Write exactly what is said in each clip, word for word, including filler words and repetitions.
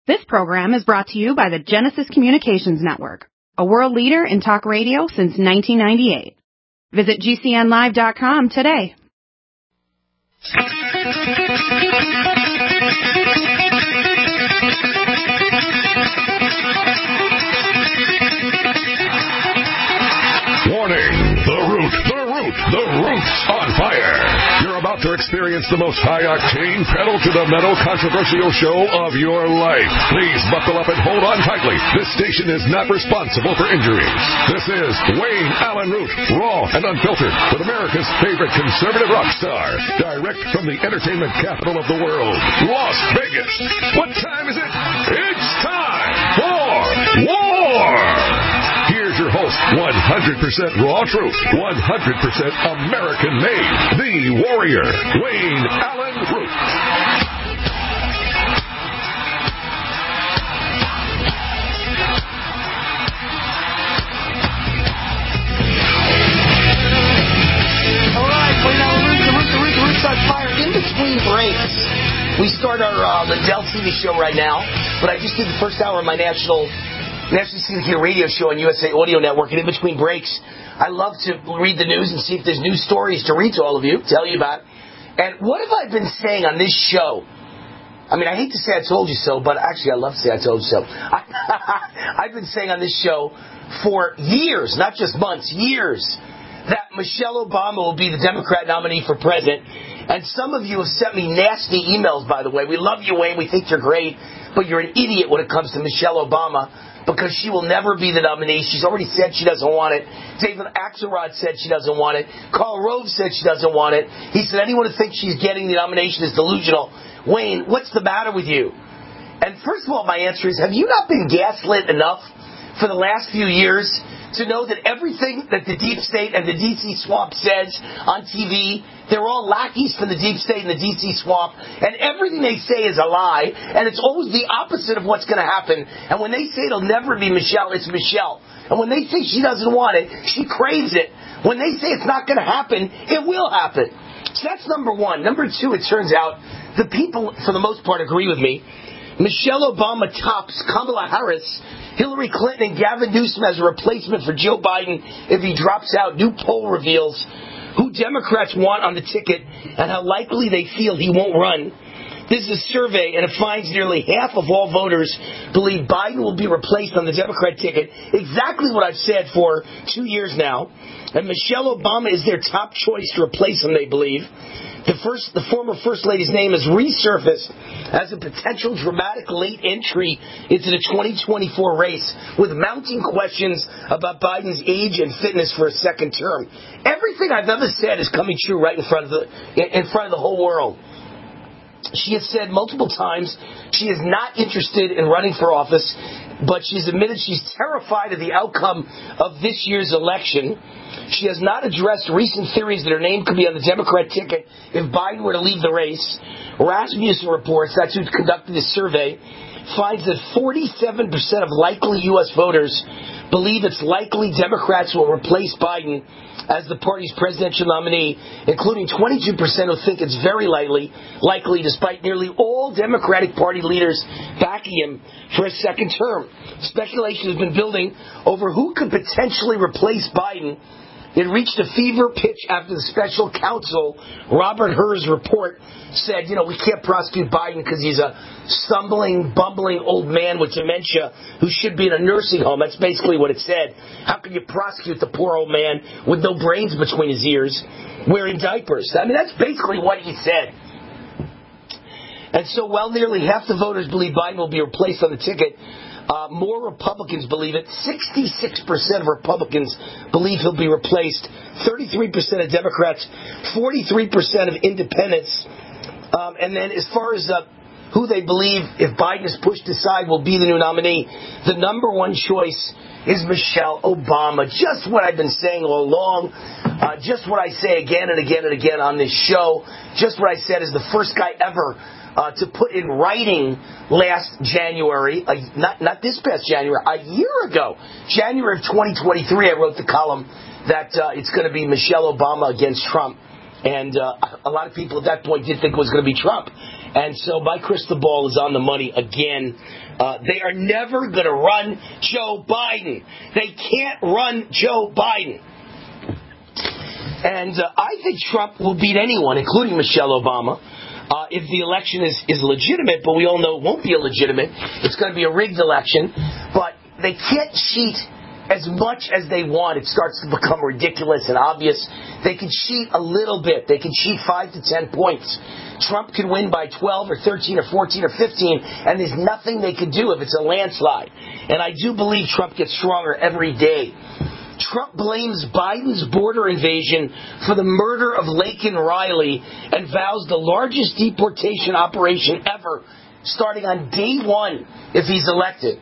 This program is brought to you by the Genesis Communications Network, a world leader in talk radio since nineteen ninety-eight. Visit G C N live dot com today. Warning! The Root, the Root, the Root's on fire! You're about to experience the most high-octane, pedal-to-the-metal controversial show of your life. Please buckle up and hold on tightly. This station is not responsible for injuries. This is Wayne Allen Root, raw and unfiltered, with America's favorite conservative rock star, direct from the entertainment capital of the world, Las Vegas. What time is it? It's time for war! Here's your host, one hundred percent raw truth, one hundred percent American-made, the warrior, Wayne Allen Root. All right, Wayne Allen Root, the Root, the Root, the Root's on fire. In between breaks, we start our uh, the Dell T V show right now, but I just did the first hour of my national... National Syndicate radio show on U S A Audio Network, and in between breaks, I love to read the news and see if there's news stories to read to all of you, tell you about. And what have I been saying on this show? I mean, I hate to say I told you so, but actually I love to say I told you so. I've been saying on this show for years, not just months, years, that Michelle Obama will be the Democrat nominee for president. And some of you have sent me nasty emails, by the way. We love you, Wayne. We think you're great, but you're an idiot when it comes to Michelle Obama, because she will never be the nominee. She's already said she doesn't want it. David Axelrod said she doesn't want it. Karl Rove said she doesn't want it. He said anyone who thinks she's getting the nomination is delusional. Wayne, what's the matter with you? And first of all, my answer is, have you not been gaslit enough for the last few years to know that everything that the deep state and the D C swamp says on T V, they're all lackeys from the deep state and the D C swamp, and everything they say is a lie, and it's always the opposite of what's going to happen. And when they say it'll never be Michelle, it's Michelle. And when they say she doesn't want it, she craves it. When they say it's not going to happen, it will happen. So that's number one. Number two, it turns out the people, for the most part, agree with me. Michelle Obama tops Kamala Harris, Hillary Clinton, and Gavin Newsom as a replacement for Joe Biden if he drops out. New poll reveals who Democrats want on the ticket and how likely they feel he won't run. This is a survey, and it finds nearly half of all voters believe Biden will be replaced on the Democrat ticket. Exactly what I've said for two years now. And Michelle Obama is their top choice to replace him, they believe. The first, the former First Lady's name has resurfaced as a potential dramatic late entry into the twenty twenty-four race, with mounting questions about Biden's age and fitness for a second term. Everything I've ever said is coming true right in front of the in front of the whole world. She has said multiple times she is not interested in running for office, but she's admitted she's terrified of the outcome of this year's election. She has not addressed recent theories that her name could be on the Democrat ticket if Biden were to leave the race. Rasmussen reports, that's who conducted this survey, finds that forty-seven percent of likely U S voters believe it's likely Democrats will replace Biden as the party's presidential nominee, including twenty-two percent who think it's very likely, likely despite nearly all Democratic Party leaders backing him for a second term. Speculation has been building over who could potentially replace Biden. It reached a fever pitch after the special counsel, Robert Hur's report, said, you know, we can't prosecute Biden because he's a stumbling, bumbling old man with dementia who should be in a nursing home. That's basically what it said. How can you prosecute the poor old man with no brains between his ears, wearing diapers? I mean, that's basically what he said. And so while nearly half the voters believe Biden will be replaced on the ticket, Uh, more Republicans believe it. sixty-six percent of Republicans believe he'll be replaced. thirty-three percent of Democrats. forty-three percent of independents. Um, and then as far as uh, who they believe, if Biden is pushed aside, will be the new nominee, the number one choice is Michelle Obama. Just what I've been saying all along. Uh, just what I say again and again and again on this show. Just what I said is the first guy ever Uh, to put in writing last January, uh, not not this past January, a year ago, January of twenty twenty-three, I wrote the column that uh, it's going to be Michelle Obama against Trump. And uh, a lot of people at that point did think it was going to be Trump. And so my crystal ball is on the money again. Uh, they are never going to run Joe Biden. They can't run Joe Biden. And uh, I think Trump will beat anyone, including Michelle Obama, uh, if the election is, is legitimate. But we all know it won't be illegitimate. It's going to be a rigged election. But they can't cheat as much as they want. It starts to become ridiculous and obvious. They can cheat a little bit. They can cheat five to ten points. Trump could win by twelve or thirteen or fourteen or fifteen, and there's nothing they could do if it's a landslide. And I do believe Trump gets stronger every day. Trump blames Biden's border invasion for the murder of Laken Riley and vows the largest deportation operation ever, starting on day one if he's elected.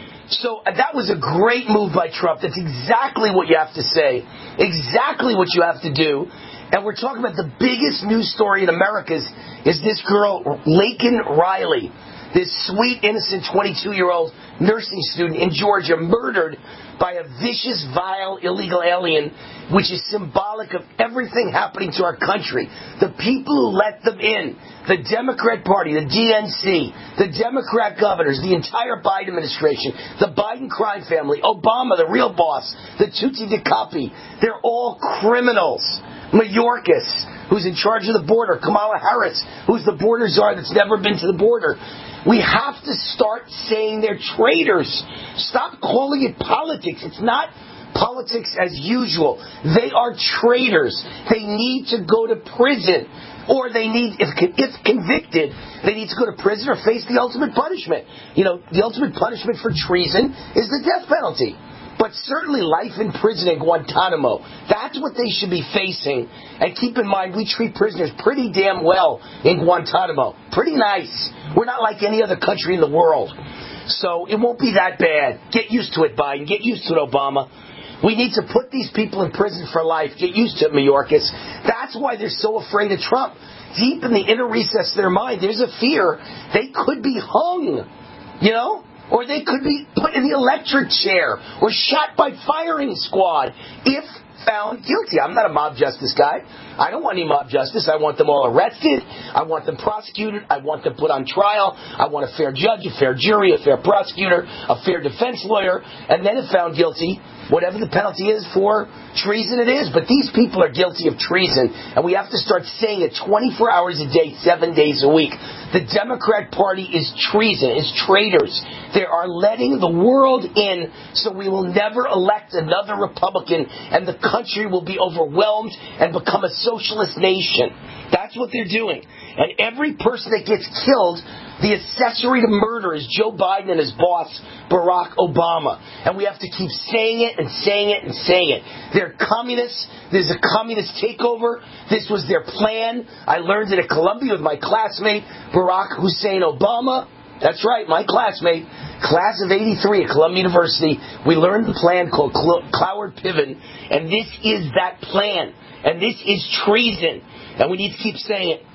So uh, that was a great move by Trump. That's exactly what you have to say, exactly what you have to do. And we're talking about the biggest news story in America is, is this girl, Laken Riley, this sweet, innocent twenty-two-year-old nursing student in Georgia, murdered by a vicious, vile, illegal alien, which is symbolic of everything happening to our country. The people who let them in, the Democrat Party, the D N C, the Democrat governors, the entire Biden administration, the Biden crime family, Obama, the real boss, the Tutti di Capi, they're all criminals. Mayorkas, who's in charge of the border, Kamala Harris, who's the border czar that's never been to the border. We have to start saying they're traitors. Stop calling it politics. It's not politics as usual. They are traitors. They need to go to prison. Or they need, if, if convicted, they need to go to prison or face the ultimate punishment. You know, the ultimate punishment for treason is the death penalty. But certainly life in prison in Guantanamo. That's what they should be facing. And keep in mind, we treat prisoners pretty damn well in Guantanamo. Pretty nice. We're not like any other country in the world. So it won't be that bad. Get used to it, Biden. Get used to it, Obama. We need to put these people in prison for life. Get used to it, Mayorkas. That's why they're so afraid of Trump. Deep in the inner recess of their mind, there's a fear they could be hung. You know? Or they could be put in the electric chair or shot by firing squad if found guilty. I'm not a mob justice guy. I don't want any mob justice. I want them all arrested. I want them prosecuted. I want them put on trial. I want a fair judge, a fair jury, a fair prosecutor, a fair defense lawyer. And then if found guilty, whatever the penalty is for treason, it is. But these people are guilty of treason. And we have to start saying it twenty-four hours a day, seven days a week. The Democrat Party is treason, is traitors. They are letting the world in so we will never elect another Republican and the country will be overwhelmed and become a socialist nation. That's what they're doing. And every person that gets killed, the accessory to murder is Joe Biden and his boss, Barack Obama. And we have to keep saying it and saying it and saying it. They're communists. There's a communist takeover. This was their plan. I learned it at Columbia with my classmate, Barack Hussein Obama. That's right, my classmate, class of eighty-three at Columbia University. We learned the plan called Cloward Piven. And this is that plan. And this is treason. And we need to keep saying it.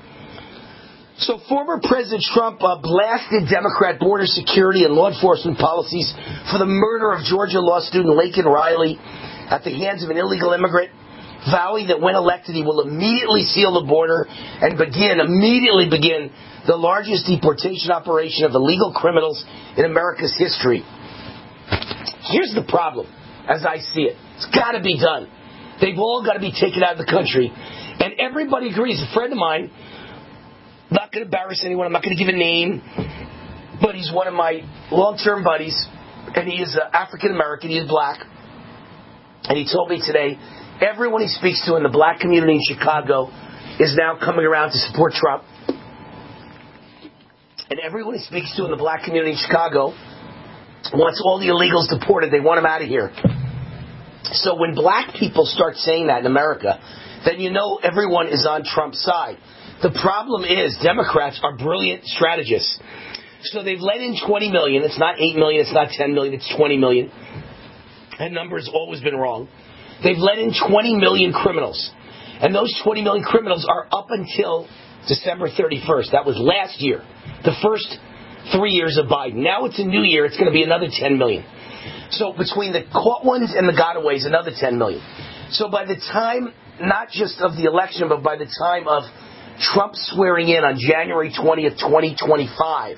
So former President Trump uh, blasted Democrat border security and law enforcement policies for the murder of Georgia law student Laken Riley at the hands of an illegal immigrant, vowing that when elected he will immediately seal the border and begin, immediately begin, the largest deportation operation of illegal criminals in America's history. Here's the problem, as I see it. It's got to be done. They've all got to be taken out of the country. And everybody agrees. A friend of mine, I'm not going to embarrass anyone, I'm not going to give a name, but he's one of my long-term buddies, and he is uh, African-American, he is black, and he told me today, everyone he speaks to in the black community in Chicago is now coming around to support Trump. And everyone he speaks to in the black community in Chicago wants all the illegals deported. They want them out of here. So when black people start saying that in America, then you know everyone is on Trump's side. The problem is Democrats are brilliant strategists. So they've let in twenty million. It's not eight million. It's not ten million. It's twenty million. That number has always been wrong. They've let in twenty million criminals. And those twenty million criminals are up until December thirty-first. That was last year. The first three years of Biden. Now it's a new year. It's going to be another ten million. So between the caught ones and the gotaways, another ten million. So by the time not just of the election, but by the time of Trump swearing in on January twentieth, twenty twenty-five,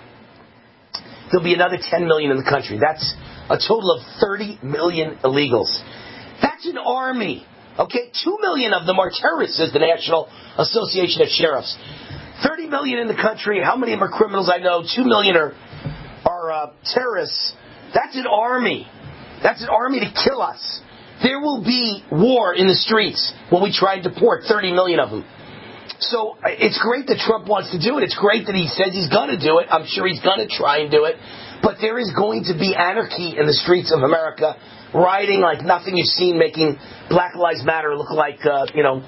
there'll be another ten million in the country. That's a total of thirty million illegals. That's an army. Okay, two million of them are terrorists, says the National Association of Sheriffs. thirty million in the country. How many of them are criminals? I know two million are are uh, terrorists. That's an army. That's an army to kill us. There will be war in the streets when we try and deport thirty million of them. So it's great that Trump wants to do it. It's great that he says he's going to do it. I'm sure he's going to try and do it. But there is going to be anarchy in the streets of America, rioting like nothing you've seen, making Black Lives Matter look like, uh, you know,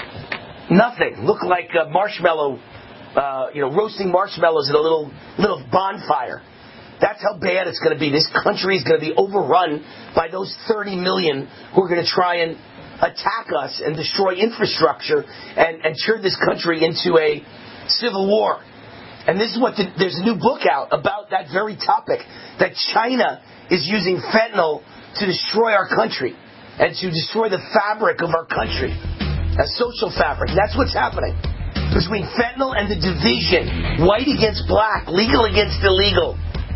nothing. Look like uh, marshmallow, uh, you know, roasting marshmallows in a little little bonfire. That's how bad it's going to be. This country is going to be overrun by those thirty million who are going to try and attack us and destroy infrastructure and, and turn this country into a civil war. And this is what the, there's a new book out about that very topic, that China is using fentanyl to destroy our country and to destroy the fabric of our country, a social fabric. That's what's happening between fentanyl and the division, white against black, legal against illegal,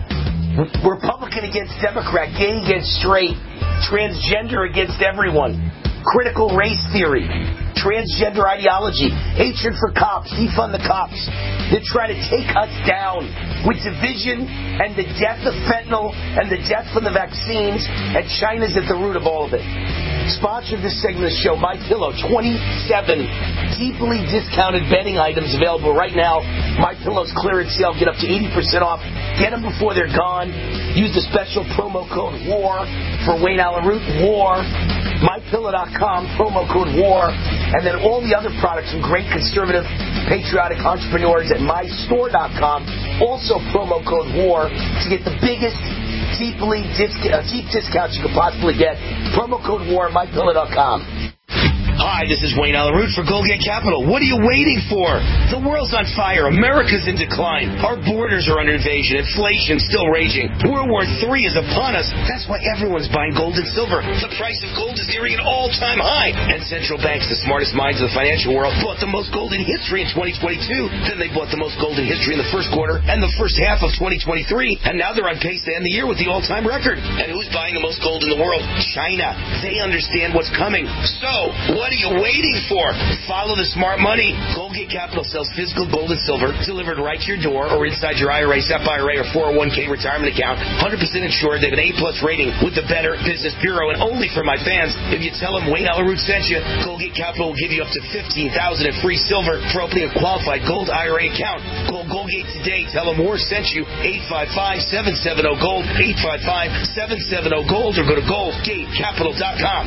Republican against Democrat, gay against straight, transgender against everyone, critical race theory, transgender ideology, hatred for cops, defund the cops. They're trying to take us down with division and the death of fentanyl and the death from the vaccines, and China's at the root of all of it. Sponsor of this segment of the show, MyPillow. twenty-seven deeply discounted bedding items available right now. MyPillow's clearance sale. Get up to eighty percent off. Get them before they're gone. Use the special promo code WAR for Wayne Allyn Root. WAR. My Pillow dot com, promo code WAR. And then all the other products from great conservative, patriotic entrepreneurs at My Store dot com. Also promo code WAR to get the biggest deeply disc- uh, deep discounts you could possibly get. Promo code WAR, My Pillow dot com. Hi, this is Wayne Allyn Root for Goldgate Capital. What are you waiting for? The world's on fire. America's in decline. Our borders are under invasion. Inflation's still raging. World War Three is upon us. That's why everyone's buying gold and silver. The price of gold is nearing an all-time high. And central banks, the smartest minds of the financial world, bought the most gold in history in twenty twenty-two. Then they bought the most gold in history in the first quarter and the first half of twenty twenty-three. And now they're on pace to end the year with the all-time record. And who's buying the most gold in the world? China. They understand what's coming. So, what are you waiting for? Follow the smart money. Goldgate Capital sells physical gold and silver delivered right to your door or inside your I R A, S E P I R A, or four oh one k retirement account. one hundred percent insured. They have an A-plus rating with the Better Business Bureau. And only for my fans, if you tell them Wayne Allyn Root sent you, Goldgate Capital will give you up to fifteen thousand dollars in free silver for opening a qualified gold I R A account. Call Goldgate today. Tell them Moore sent you. eight five five, seven seven zero, GOLD. eight five five, seven seven zero, GOLD. Or go to goldgate capital dot com.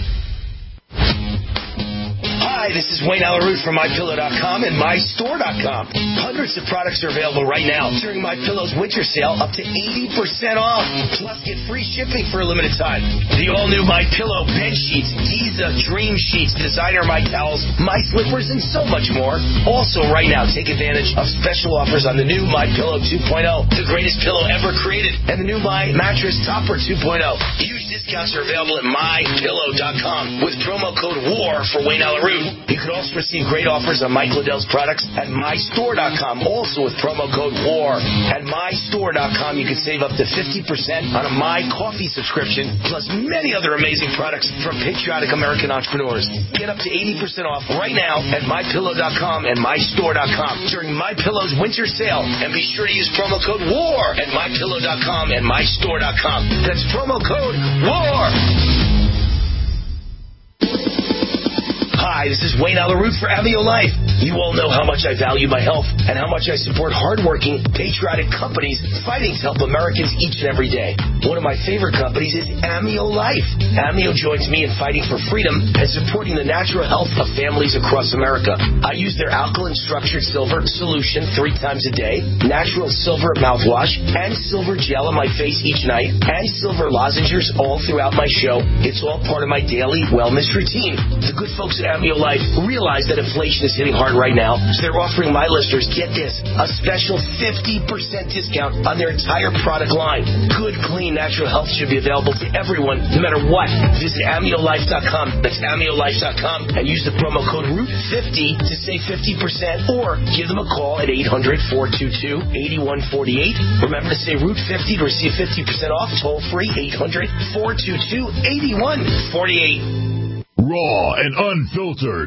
Hi, this is Wayne Allyn Root from My Pillow dot com and My Store dot com. Hundreds of products are available right now during MyPillow's winter sale, up to eighty percent off. Plus, get free shipping for a limited time. The all-new MyPillow bed sheets, Giza Dream Sheets, designer My Towels, My Slippers, and so much more. Also, right now, take advantage of special offers on the new MyPillow two point oh, the greatest pillow ever created, and the new My Mattress Topper two point oh. Huge discounts are available at My Pillow dot com with promo code WAR for Wayne Allyn Root. You can also receive great offers on Mike Liddell's products at My Store dot com, also with promo code WAR. At My Store dot com, you can save up to fifty percent on a My Coffee subscription, plus many other amazing products from patriotic American entrepreneurs. Get up to eighty percent off right now at My Pillow dot com and My Store dot com during MyPillow's winter sale. And be sure to use promo code WAR at My Pillow dot com and My Store dot com. That's promo code WAR. Hi, this is Wayne Allyn Root for Amio Life. You all know how much I value my health and how much I support hardworking, patriotic companies fighting to help Americans each and every day. One of my favorite companies is Amio Life. Amio joins me in fighting for freedom and supporting the natural health of families across America. I use their alkaline structured silver solution three times a day, natural silver mouthwash, and silver gel on my face each night, and silver lozenges all throughout my show. It's all part of my daily wellness routine. The good folks at Amio Amio Life realize that inflation is hitting hard right now, so they're offering my listeners, get this, a special fifty percent discount on their entire product line. Good, clean, natural health should be available to everyone, no matter what. Visit amio life dot com. That's amio life dot com and use the promo code root fifty to save fifty percent, or give them a call at eight hundred, four two two, eight one four eight. Remember to say root fifty to receive fifty percent off. Toll free, eight hundred, four two two, eight one four eight. Raw and unfiltered.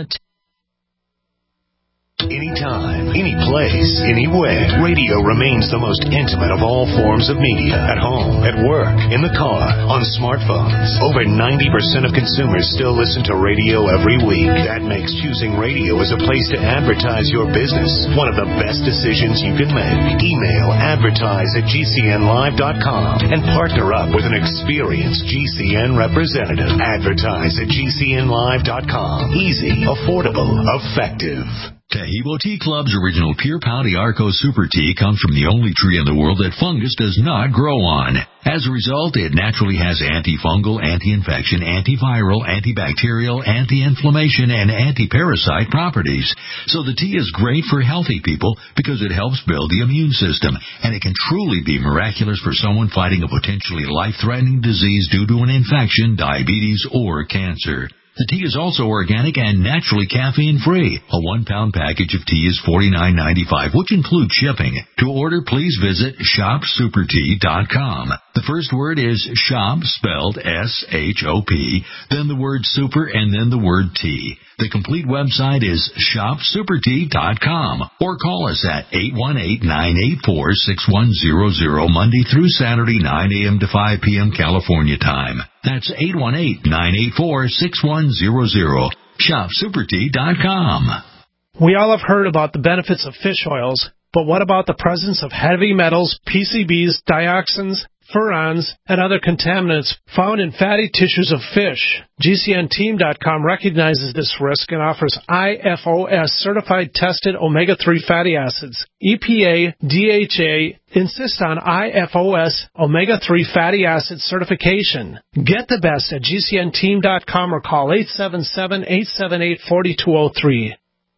Anytime, any place, anywhere. Radio remains the most intimate of all forms of media. At home, at work, in the car, on smartphones. Over ninety percent of consumers still listen to radio every week. That makes choosing radio as a place to advertise your business one of the best decisions you can make. Email advertise at G C N live dot com and partner up with an experienced G C N representative. Advertise at G C N live dot com. Easy, affordable, effective. Taheebo Tea Club's original Pure Pau Arco Super Tea comes from the only tree in the world that fungus does not grow on. As a result, it naturally has antifungal, anti-infection, antiviral, antibacterial, anti-inflammation, and anti-parasite properties. So the tea is great for healthy people because it helps build the immune system, and it can truly be miraculous for someone fighting a potentially life-threatening disease due to an infection, diabetes, or cancer. The tea is also organic and naturally caffeine-free. A one-pound package of tea is forty-nine ninety-five, which includes shipping. To order, please visit shop super tea dot com. The first word is shop, spelled S H O P, then the word super, and then the word tea. The complete website is shop super tea dot com, or call us at eight one eight, nine eight four, six one zero zero, Monday through Saturday, nine a.m. to five p.m. California time. That's eight one eight, nine eight four, six one zero zero. shop super tea dot com. We all have heard about the benefits of fish oils, but what about the presence of heavy metals, P C Bs, dioxins, furans, and other contaminants found in fatty tissues of fish? G C N team dot com recognizes this risk and offers I F O S certified tested omega three fatty acids. E P A, D H A insist on I F O S omega three fatty acid certification. Get the best at G C N team dot com or call eight seven seven, eight seven eight, four two zero three.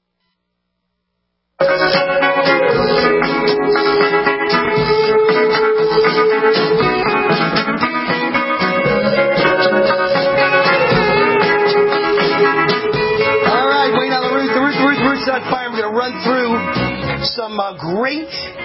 Run through some uh, great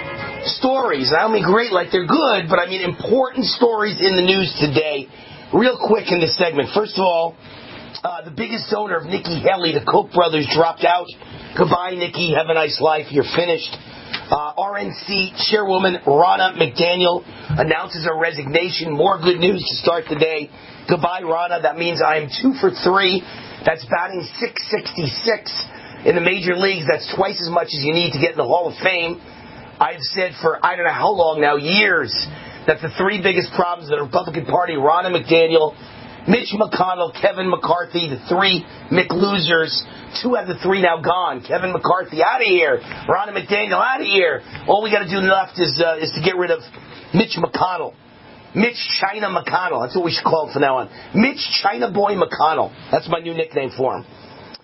stories. I don't mean great like they're good, but I mean important stories in the news today. Real quick in this segment. First of all, uh, the biggest owner of Nikki Haley, the Koch brothers, dropped out. Goodbye, Nikki. Have a nice life. You're finished. Uh, R N C chairwoman Ronna McDaniel announces her resignation. More good news to start the day. Goodbye, Ronna. That means I am two for three. That's batting six sixty-six. In the major leagues, that's twice as much as you need to get in the Hall of Fame. I've said for I don't know how long now, years, that the three biggest problems of the Republican Party, Ronna McDaniel, Mitch McConnell, Kevin McCarthy, the three McLosers. Two out of the three now gone. Kevin McCarthy, out of here. Ronna McDaniel, out of here. All we got to do left is uh, is to get rid of Mitch McConnell. Mitch China McConnell. That's what we should call him from now on. Mitch China Boy McConnell. That's my new nickname for him.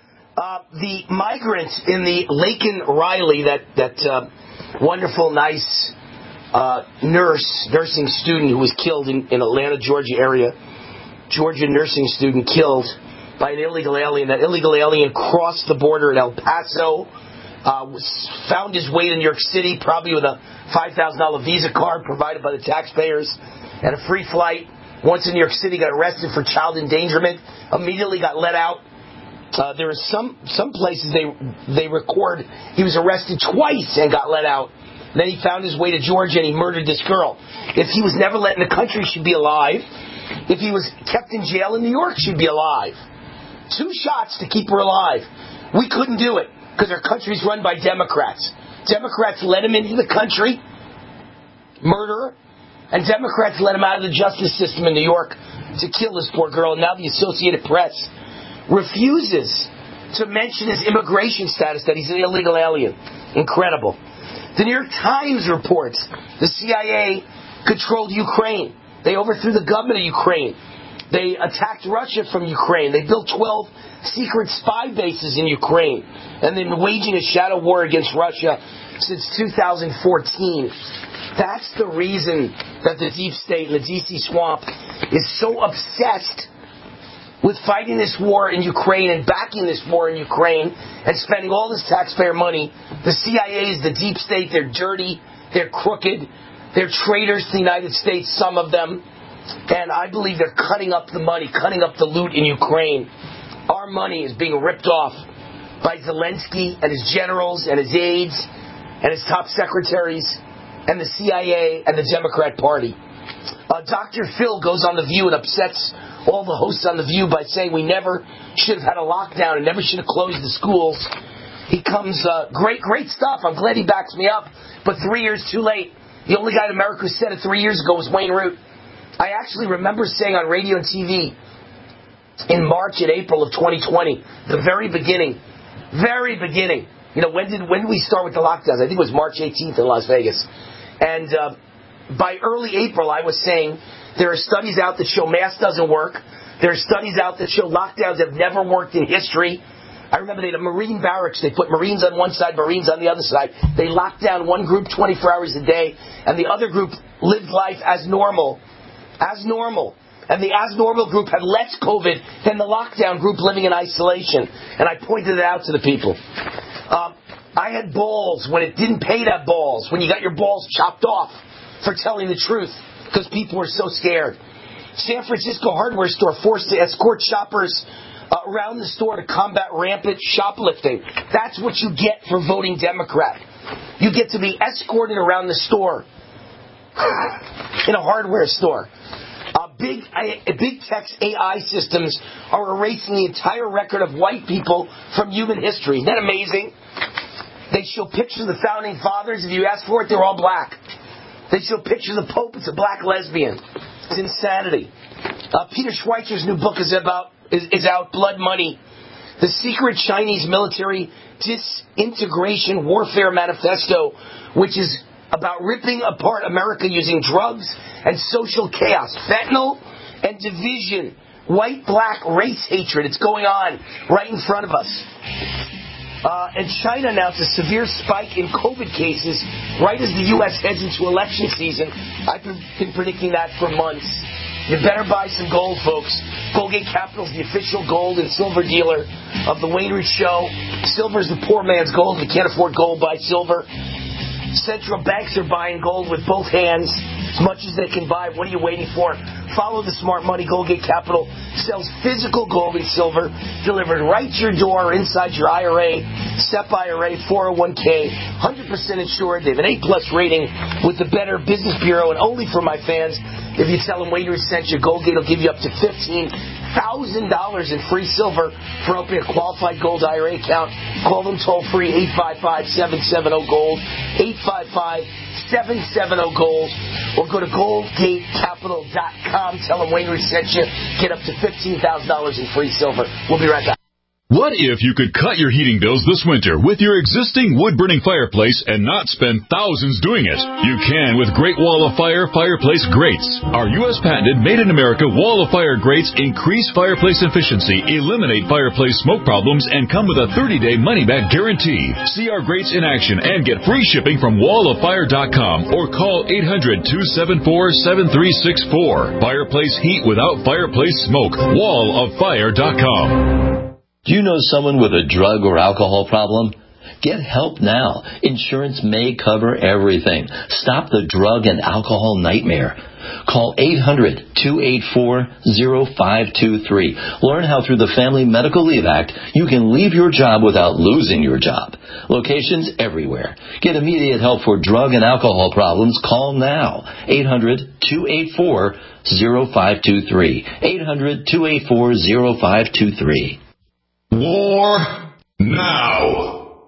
Uh, the migrant in the Laken Riley, that that uh, wonderful, nice uh, nurse, nursing student who was killed in, in Atlanta, Georgia area, Georgia nursing student killed by an illegal alien. That illegal alien crossed the border in El Paso, uh, was, found his way to New York City, probably with a five thousand dollars Visa card provided by the taxpayers, and a free flight. Once in New York City, got arrested for child endangerment, immediately got let out. Uh, there are some some places they they record he was arrested twice and got let out. Then he found his way to Georgia and he murdered this girl. If he was never let in the country, she'd be alive. If he was kept in jail in New York, she'd be alive. Two shots to keep her alive. We couldn't do it because our country's run by Democrats. Democrats let him into the country, murderer, and Democrats let him out of the justice system in New York to kill this poor girl. And now the Associated Press refuses to mention his immigration status, that he's an illegal alien. Incredible. The New York Times reports the C I A controlled Ukraine. They overthrew the government of Ukraine. They attacked Russia from Ukraine. They built twelve secret spy bases in Ukraine and they've been waging a shadow war against Russia since two thousand fourteen. That's the reason that the deep state and the D C swamp is so obsessed with fighting this war in Ukraine and backing this war in Ukraine and spending all this taxpayer money. The C I A is the deep state. They're dirty. They're crooked. They're traitors to the United States, some of them. And I believe they're cutting up the money, cutting up the loot in Ukraine. Our money is being ripped off by Zelensky and his generals and his aides and his top secretaries and the C I A and the Democrat Party. Uh, Doctor Phil goes on The View and upsets all the hosts on The View by saying we never should have had a lockdown and never should have closed the schools. He comes, uh, great, great stuff. I'm glad he backs me up. But three years too late. The only guy in America who said it three years ago was Wayne Root. I actually remember saying on radio and T V in March and April of twenty twenty, the very beginning, very beginning, you know, when did when did we start with the lockdowns? I think it was March eighteenth in Las Vegas. And uh, by early April, I was saying there are studies out that show mask doesn't work. There are studies out that show lockdowns have never worked in history. I remember they had a Marine barracks. They put Marines on one side, Marines on the other side. They locked down one group twenty-four hours a day, and the other group lived life as normal. As normal. And the as normal group had less COVID than the lockdown group living in isolation. And I pointed it out to the people. Um, I had balls when it didn't pay to have balls, when you got your balls chopped off for telling the truth, because people were so scared. San Francisco hardware store forced to escort shoppers uh, around the store to combat rampant shoplifting. That's what you get for voting Democrat. You get to be escorted around the store in a hardware store. Uh, big, uh, big tech A I systems are erasing the entire record of white people from human history. Isn't that amazing? They show pictures of the founding fathers. If you ask for it, they're all black. They show pictures of the Pope. It's a black lesbian. It's insanity. Uh, Peter Schweizer's new book is about is, is out. Blood Money: The Secret Chinese Military Disintegration Warfare Manifesto, which is about ripping apart America using drugs and social chaos, fentanyl and division, white-black race hatred. It's going on right in front of us. Uh, and China announced a severe spike in COVID cases right as the U S heads into election season. I've been, been predicting that for months. You better buy some gold, folks. Goldgate Capital is the official gold and silver dealer of the Wayne Root Show. Silver is the poor man's gold. If you can't afford gold, buy silver. Central banks are buying gold with both hands, as much as they can buy. What are you waiting for? Follow the smart money. Goldgate Capital sells physical gold and silver delivered right to your door or inside your I R A, S E P I R A, four oh one k, one hundred percent insured. They have an A plus rating with the Better Business Bureau, and only for my fans, if you tell them Wayne Root sent you, Goldgate will give you up to fifteen thousand dollars in free silver for opening a qualified gold I R A account. Call them toll free, eight five five, seven seven zero, GOLD, eight five five, seven seven zero, GOLD, or go to goldgate capital dot com. Tell them Wayne Root sent you. Get up to fifteen thousand dollars in free silver. We'll be right back. What if you could cut your heating bills this winter with your existing wood-burning fireplace and not spend thousands doing it? You can with Great Wall of Fire Fireplace Grates. Our U S patented made-in-America Wall of Fire grates increase fireplace efficiency, eliminate fireplace smoke problems, and come with a thirty-day money-back guarantee. See our grates in action and get free shipping from wall of fire dot com or call eight hundred, two seven four, seven three six four. Fireplace heat without fireplace smoke. wall of fire dot com. Do you know someone with a drug or alcohol problem? Get help now. Insurance may cover everything. Stop the drug and alcohol nightmare. Call eight hundred, two eight four, zero five two three. Learn how through the Family Medical Leave Act you can leave your job without losing your job. Locations everywhere. Get immediate help for drug and alcohol problems. Call now. eight hundred, two eight four, zero five two three. eight hundred, two eight four, zero five two three. War now.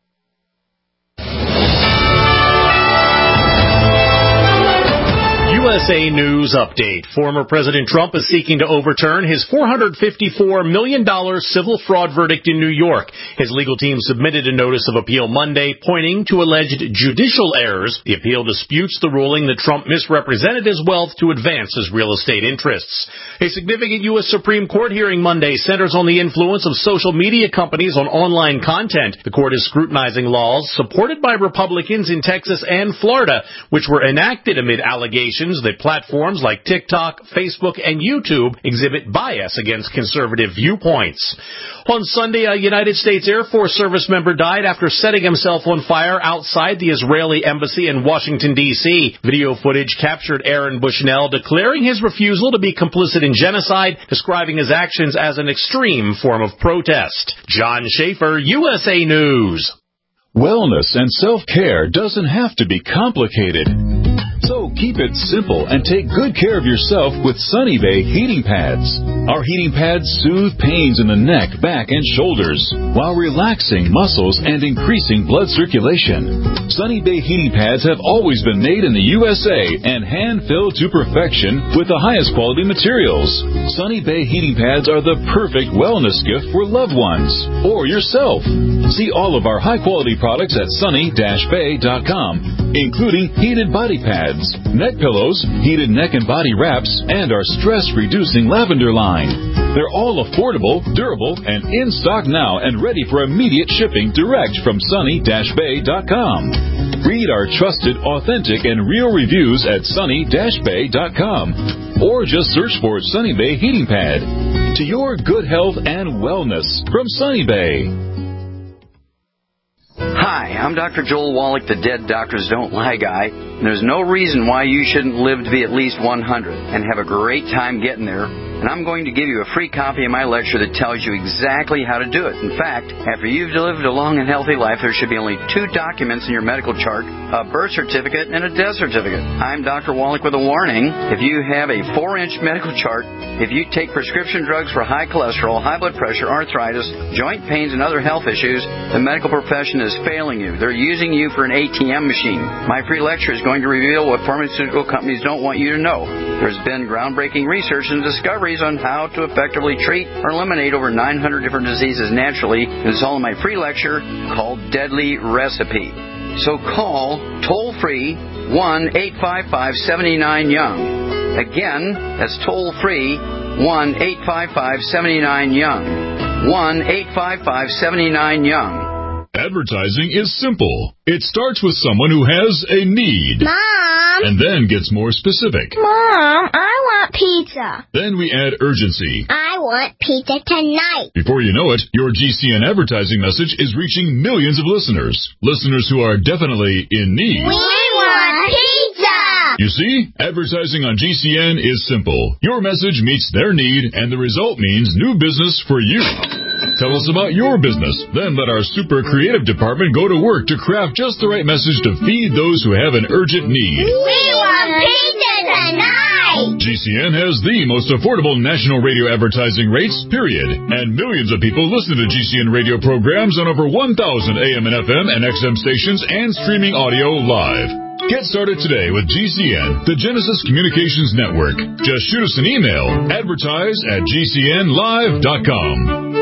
U S A News Update. Former President Trump is seeking to overturn his four hundred fifty-four million dollars civil fraud verdict in New York. His legal team submitted a notice of appeal Monday pointing to alleged judicial errors. The appeal disputes the ruling that Trump misrepresented his wealth to advance his real estate interests. A significant U S Supreme Court hearing Monday centers on the influence of social media companies on online content. The court is scrutinizing laws supported by Republicans in Texas and Florida, which were enacted amid allegations that platforms like TikTok, Facebook, and YouTube exhibit bias against conservative viewpoints. On Sunday, a United States Air Force service member died after setting himself on fire outside the Israeli embassy in Washington, D C Video footage captured Aaron Bushnell declaring his refusal to be complicit in genocide, describing his actions as an extreme form of protest. John Schaefer, U S A News. Wellness and self-care doesn't have to be complicated. So keep it simple and take good care of yourself with Sunny Bay heating pads. Our heating pads soothe pains in the neck, back, and shoulders while relaxing muscles and increasing blood circulation. Sunny Bay heating pads have always been made in the U S A and hand-filled to perfection with the highest quality materials. Sunny Bay heating pads are the perfect wellness gift for loved ones or yourself. See all of our high-quality products at sunny dash bay dot com, including heated body pads, neck pillows, heated neck and body wraps, and our stress-reducing lavender line. They're all affordable, durable, and in stock now and ready for immediate shipping direct from sunny dash bay dot com. Read our trusted, authentic, and real reviews at sunny dash bay dot com or just search for Sunny Bay Heating Pad. To your good health and wellness from Sunny Bay. Hi, I'm Doctor Joel Wallach, the Dead Doctors Don't Lie guy. And there's no reason why you shouldn't live to be at least one hundred and have a great time getting there. And I'm going to give you a free copy of my lecture that tells you exactly how to do it. In fact, after you've lived a long and healthy life, there should be only two documents in your medical chart, a birth certificate and a death certificate. I'm Doctor Wallach with a warning. If you have a four-inch medical chart, if you take prescription drugs for high cholesterol, high blood pressure, arthritis, joint pains, and other health issues, the medical profession is failing you. They're using you for an A T M machine. My free lecture is going to reveal what pharmaceutical companies don't want you to know. There's been groundbreaking research and discoveries on how to effectively treat or eliminate over nine hundred different diseases naturally. It's all in my free lecture called Deadly Recipe. So call toll-free one eight five five, seven nine, young. Again, that's toll-free one eight five five, seven nine, young. one eight five five, seven nine, young. Advertising is simple. It starts with someone who has a need. Mom! And then gets more specific. Mom, I want pizza. Then we add urgency. I want pizza tonight. Before you know it, your G C N advertising message is reaching millions of listeners. Listeners who are definitely in need. We want pizza! You see, advertising on G C N is simple. Your message meets their need, and the result means new business for you. Tell us about your business. Then let our super creative department go to work to craft just the right message to feed those who have an urgent need. We want pizza tonight! G C N has the most affordable national radio advertising rates, period. And millions of people listen to G C N radio programs on over one thousand A M and F M and X M stations and streaming audio live. Get started today with G C N, the Genesis Communications Network. Just shoot us an email, advertise at G C N live dot com.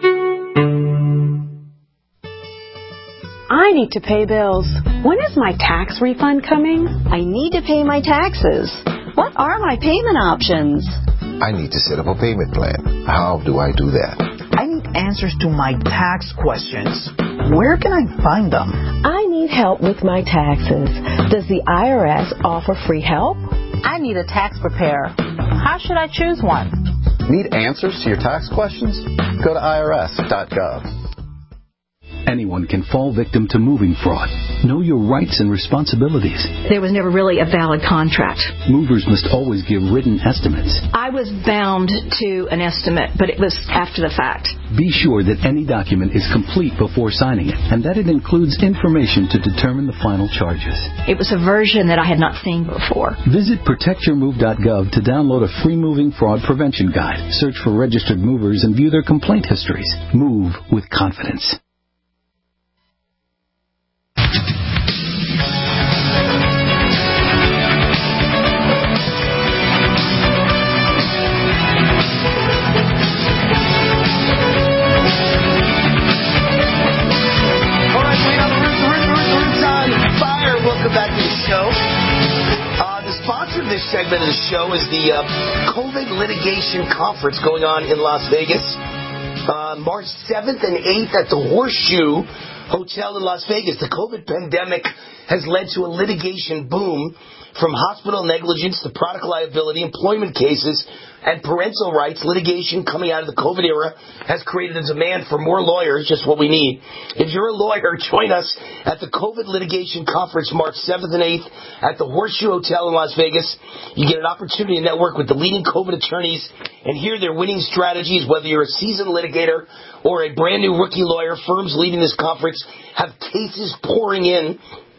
I need to pay bills. When is my tax refund coming? I need to pay my taxes. What are my payment options? I need to set up a payment plan. How do I do that? I need answers to my tax questions. Where can I find them? I need help with my taxes. Does the I R S offer free help? I need a tax preparer. How should I choose one? Need answers to your tax questions? Go to I R S dot gov. Anyone can fall victim to moving fraud. Know your rights and responsibilities. There was never really a valid contract. Movers must always give written estimates. I was bound to an estimate, but it was after the fact. Be sure that any document is complete before signing it, and that it includes information to determine the final charges. It was a version that I had not seen before. Visit protect your move dot gov to download a free moving fraud prevention guide. Search for registered movers and view their complaint histories. Move with confidence. this segment of the show is the uh, COVID litigation conference going on in Las Vegas. Uh, March seventh and eighth at the Horseshoe Hotel in Las Vegas. The COVID pandemic has led to a litigation boom from hospital negligence to product liability, employment cases, and parental rights. Litigation coming out of the COVID era has created a demand for more lawyers, just what we need. If you're a lawyer, join us at the COVID litigation conference March seventh and eighth at the Horseshoe Hotel in Las Vegas. You get an opportunity to network with the leading COVID attorneys and hear their winning strategies. Whether you're a seasoned litigator or a brand new rookie lawyer, firms leading this conference have cases pouring in.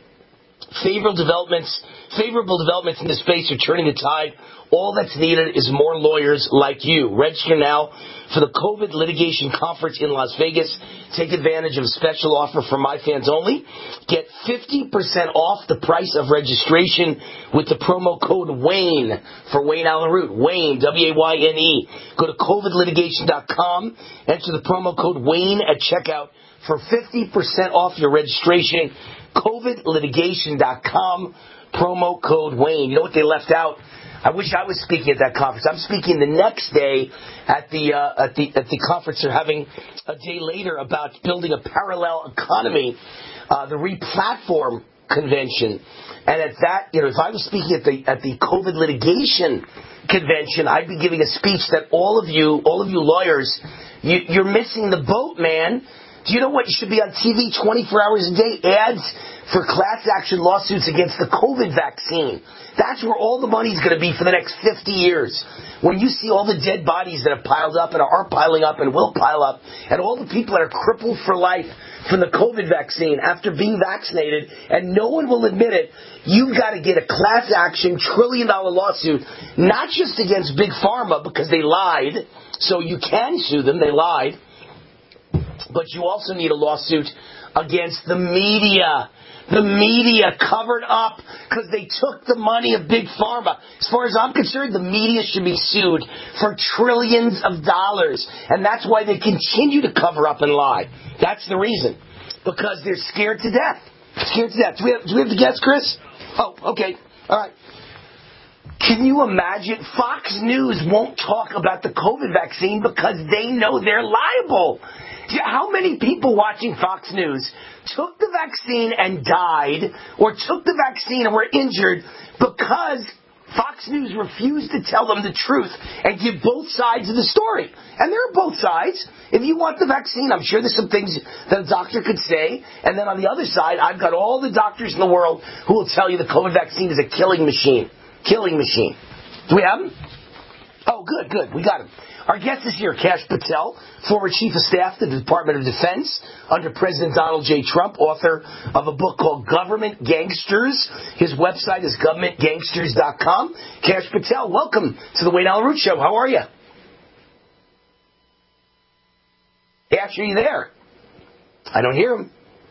Favorable developments, favorable developments in the space are turning the tide. All that's needed is more lawyers like you. Register now for the COVID litigation conference in Las Vegas. Take advantage of a special offer for my fans only. Get fifty percent off the price of registration with the promo code WAYNE for Wayne Allen Root. Wayne, W A Y N E. Go to covid litigation dot com. Enter the promo code WAYNE at checkout for fifty percent off your registration. covid litigation dot com, promo code WAYNE. You know what they left out? I wish I was speaking at that conference. I'm speaking the next day at the uh, at the at the conference they're having a day later about building a parallel economy, uh, the Replatform convention. And at that, you know, if I was speaking at the at the COVID litigation convention, I'd be giving a speech that all of you, all of you lawyers, you, you're missing the boat, man. Do you know what? You should be on T V twenty-four hours a day, ads for class action lawsuits against the COVID vaccine. That's where all the money's going to be for the next fifty years. When you see all the dead bodies that have piled up and are piling up and will pile up, and all the people that are crippled for life from the COVID vaccine after being vaccinated, and no one will admit it, you've got to get a class action trillion dollar lawsuit, not just against Big Pharma because they lied, so you can sue them, they lied. But you also need a lawsuit against the media. The media covered up because they took the money of Big Pharma. As far as I'm concerned, the media should be sued for trillions of dollars. And that's why they continue to cover up and lie. That's the reason. Because they're scared to death. Scared to death. Do we have, do we have to guess, Chris? Oh, okay. All right. Can you imagine? Fox News won't talk about the COVID vaccine because they know they're liable. How many people watching Fox News took the vaccine and died, or took the vaccine and were injured because Fox News refused to tell them the truth and give both sides of the story? And there are both sides. If you want the vaccine, I'm sure there's some things that a doctor could say. And then on the other side, I've got all the doctors in the world who will tell you the COVID vaccine is a killing machine. Killing machine. Do we have him? Oh, good, good. We got him. Our guest is here, Kash Patel, former Chief of Staff to the Department of Defense under President Donald J. Trump, author of a book called Government Gangsters. His website is government gangsters dot com. Kash Patel, welcome to the Wayne Allen Root Show. How are you? Kash, are you there? I don't hear him.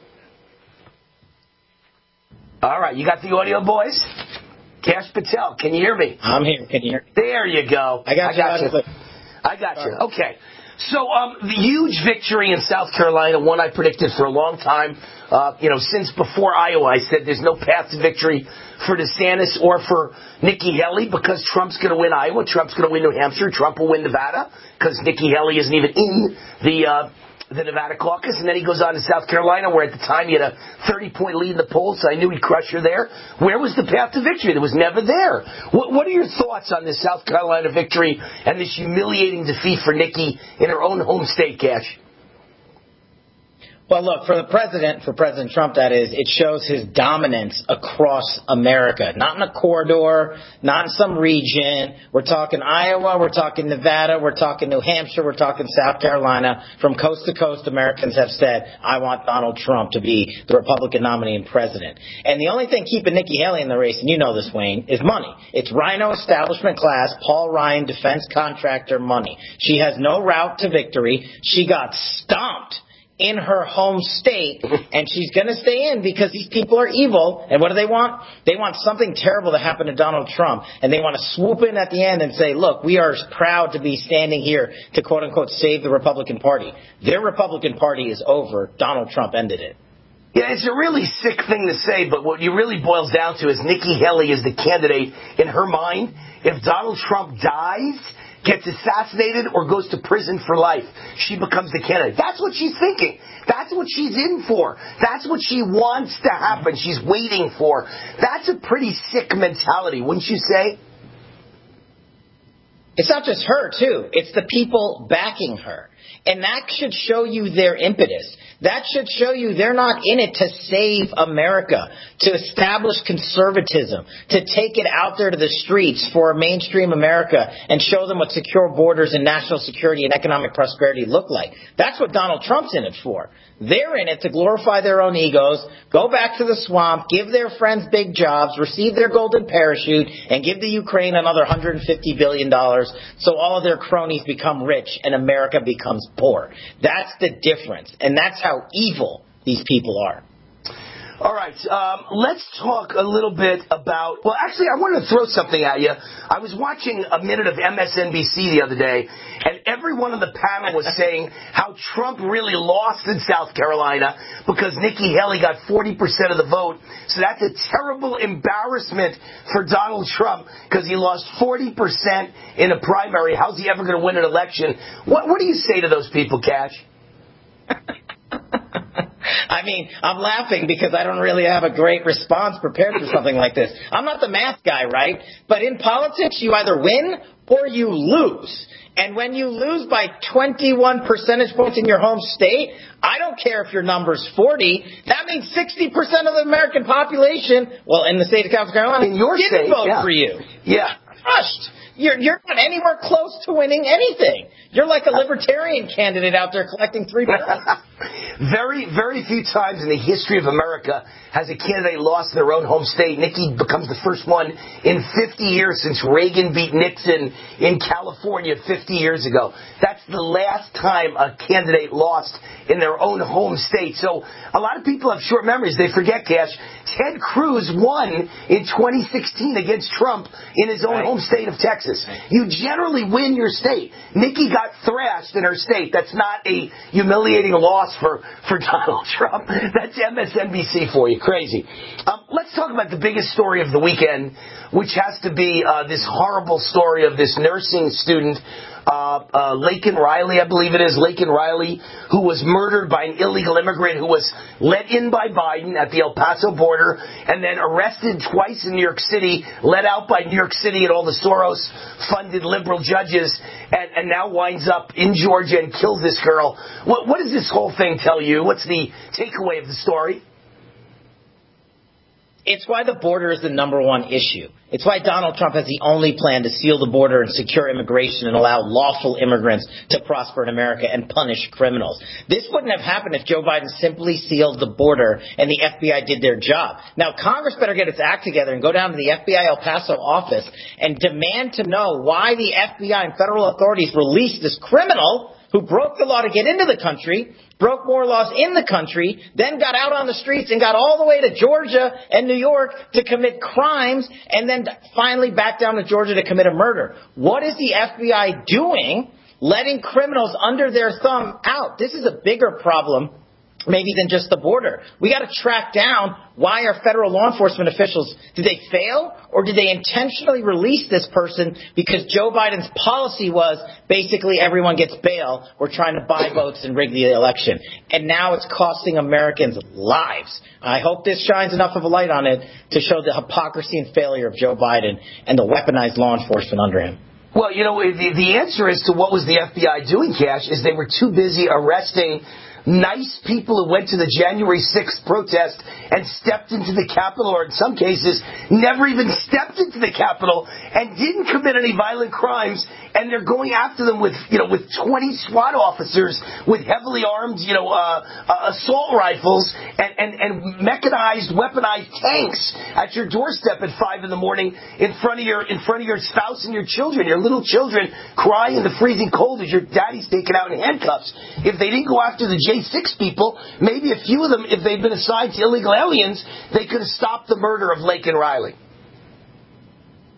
All right, you got the audio, boys? Kash Patel, can you hear me? I'm here. Can you hear me? There you go. I got, I got you. you. I got you. Okay. So, um, the huge victory in South Carolina, one I predicted for a long time, uh, you know, since before Iowa. I said there's no path to victory for DeSantis or for Nikki Haley because Trump's going to win Iowa, Trump's going to win New Hampshire, Trump will win Nevada because Nikki Haley isn't even in the uh, the Nevada caucus. And then he goes on to South Carolina, where at the time he had a thirty-point lead in the polls, so I knew he'd crush her there. Where was the path to victory? There was never there. What, what are your thoughts on this South Carolina victory and this humiliating defeat for Nikki in her own home state, Kash? Well, look, for the president, for President Trump, that is, it shows his dominance across America. Not in a corridor, not in some region. We're talking Iowa, we're talking Nevada, we're talking New Hampshire, we're talking South Carolina. From coast to coast, Americans have said, I want Donald Trump to be the Republican nominee and president. And the only thing keeping Nikki Haley in the race, and you know this, Wayne, is money. It's Rhino establishment class, Paul Ryan defense contractor money. She has no route to victory. She got stomped in her home state, and she's going to stay in because these people are evil. And what do they want? They want something terrible to happen to Donald Trump, and they want to swoop in at the end and say, look, we are proud to be standing here to, quote-unquote, save the Republican Party. Their Republican Party is over. Donald Trump ended it. Yeah, it's a really sick thing to say, but what you really boils down to is Nikki Haley is the candidate in her mind. If Donald Trump dies, gets assassinated, or goes to prison for life, she becomes the candidate. That's what she's thinking. That's what she's in for. That's what she wants to happen. She's waiting for. That's a pretty sick mentality, wouldn't you say? It's not just her, too. It's the people backing her. And that should show you their impetus. That should show you they're not in it to save America, to establish conservatism, to take it out there to the streets for mainstream America and show them what secure borders and national security and economic prosperity look like. That's what Donald Trump's in it for. They're in it to glorify their own egos, go back to the swamp, give their friends big jobs, receive their golden parachute, and give the Ukraine another one hundred fifty billion dollars so all of their cronies become rich and America becomes poor. That's the difference, and that's how evil these people are. All right, um, let's talk a little bit about, well, actually, I wanted to throw something at you. I was watching a minute of M S N B C the other day, and everyone on the panel was saying how Trump really lost in South Carolina because Nikki Haley got forty percent of the vote. So that's a terrible embarrassment for Donald Trump because he lost forty percent in a primary. How's he ever going to win an election? What, what do you say to those people, Cash? I mean, I'm laughing because I don't really have a great response prepared for something like this. I'm not the math guy, right? But in politics, you either win or you lose. And when you lose by twenty-one percentage points in your home state, I don't care if your number's forty. That means sixty percent of the American population, well, in the state of South Carolina, in your didn't state, vote yeah. for you. Yeah. Crushed. You're, you're not anywhere close to winning anything. You're like a libertarian candidate out there collecting three points. Very, very few times in the history of America has a candidate lost in their own home state. Nikki becomes the first one in fifty years since Reagan beat Nixon in California fifty years ago. That's the last time a candidate lost in their own home state. So a lot of people have short memories. They forget, Cash. Ted Cruz won in twenty sixteen against Trump in his own right. home state of Texas. You generally win your state. Nikki got thrashed in her state. That's not a humiliating loss for, for Donald Trump. That's M S N B C for you. Crazy. Um, let's talk about the biggest story of the weekend, which has to be uh, this horrible story of this nursing student, uh, uh, Laken Riley, I believe it is, Laken Riley, who was murdered by an illegal immigrant who was let in by Biden at the El Paso border and then arrested twice in New York City, let out by New York City and all the Soros-funded liberal judges, and, and now winds up in Georgia and kills this girl. What, what does this whole thing tell you? What's the takeaway of the story? It's why the border is the number one issue. It's why Donald Trump has the only plan to seal the border and secure immigration and allow lawful immigrants to prosper in America and punish criminals. This wouldn't have happened if Joe Biden simply sealed the border and the F B I did their job. Now, Congress better get its act together and go down to the F B I El Paso office and demand to know why the F B I and federal authorities released this criminal who broke the law to get into the country, broke more laws in the country, then got out on the streets and got all the way to Georgia and New York to commit crimes, and then finally back down to Georgia to commit a murder. What is the F B I doing letting criminals under their thumb out? This is a bigger problem maybe than just the border. We got to track down why our federal law enforcement officials, did they fail or did they intentionally release this person because Joe Biden's policy was basically everyone gets bail. We're trying to buy votes and rig the election. And now it's costing Americans lives. I hope this shines enough of a light on it to show the hypocrisy and failure of Joe Biden and the weaponized law enforcement under him. Well, you know, the, the answer as to what was the F B I doing, Cash, is they were too busy arresting nice people who went to the January sixth protest and stepped into the Capitol, or in some cases, never even stepped into the Capitol and didn't commit any violent crimes, and they're going after them with, you know, with twenty SWAT officers with heavily armed, you know, uh, uh, assault rifles and, and, and mechanized, weaponized tanks at your doorstep at five in the morning in front of your, in front of your spouse and your children, your little children crying in the freezing cold as your daddy's taken out in handcuffs. If they didn't go after the J six people, maybe a few of them, if they'd been assigned to illegal aliens, they could have stopped the murder of Laken Riley.